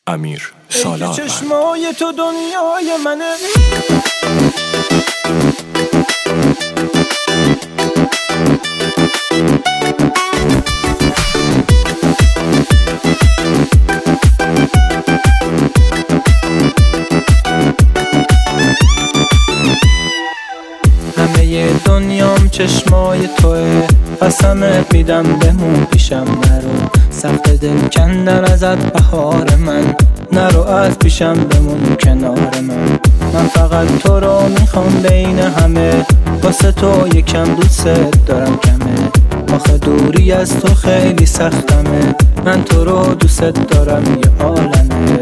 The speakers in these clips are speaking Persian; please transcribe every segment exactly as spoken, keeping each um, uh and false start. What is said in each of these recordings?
امیر سالار. چشمای تو دنیای منه، همه دنیام چشمای توه، قسمت میدم بمون پیشم نرو، سخت دل کندن ازت بهار من، نرو از پیشم بمون کنار من. من فقط تو رو میخوام بین همه، واسه تو یکم دوست دارم کمه، آخه دوری از تو خیلی سختمه، من تو رو دوست دارم یه عالمه.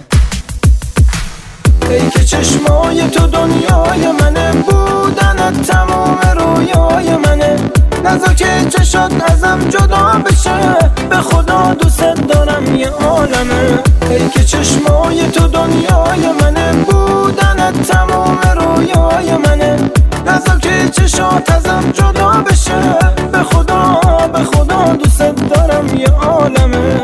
ای که چشمای تو دنیای منه، بودنت تمام رویای منه، نذار که چشات ازم جدا بشه، به خدا دوست دارم یه عالمه. ای که چشمای تو دنیای منه، بودنت تمام رویای منه، نذار که چشات ازم جدا بشه، به خدا به خدا دوست دارم یه عالمه.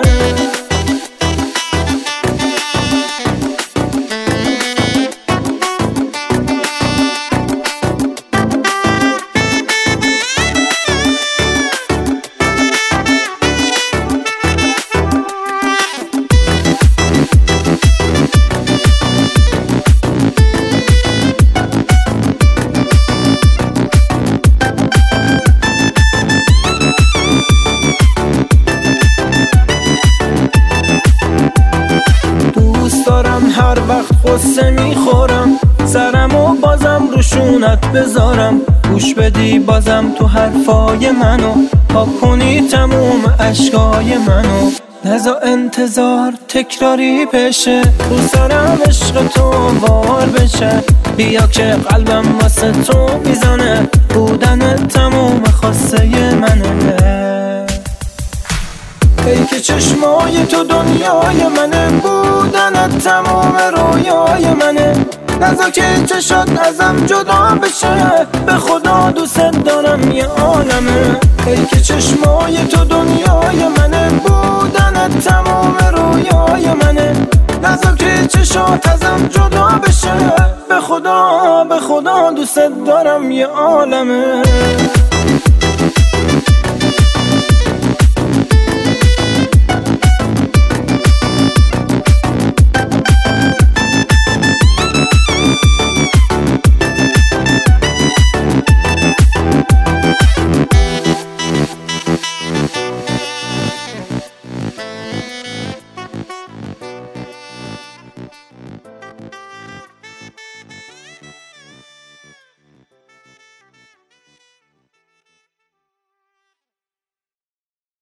هر وقت قصه میخورم، سرمو بازم روشونت بذارم، گوش بدی بازم تو حرفای منو، پاک کنی تموم اشکای منو، نذار انتظار تکراری بشه، رو سرم عشق تو وار بشه، بیا که قلبم واسه تو میزنه، بودن تموم خواسته منه. ای که چشمای تو دنیای منه، بودنت تمام رویای منه، نذار که چشات ازم جدا بشه، به خدا دوست دارم یه عالمه. ای که چشمای تو دنیای منه، بودنت تمام رویای منه، نذار که چشات ازم جدا بشه، به خدا به خدا دوست دارم یه عالمه.